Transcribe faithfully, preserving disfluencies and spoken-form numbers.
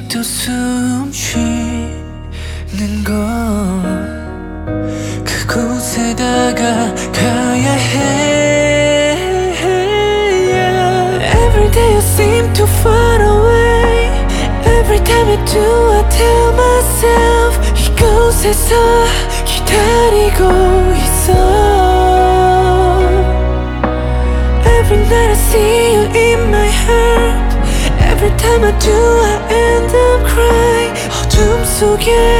또 숨 쉬는 건 그곳에다가 가야 해. Every day you seem too far away. Every time I do I tell myself 이곳에서 기다리고 있어. Every night I see you in my heart. Every time I do I end up crying. 어둠 속에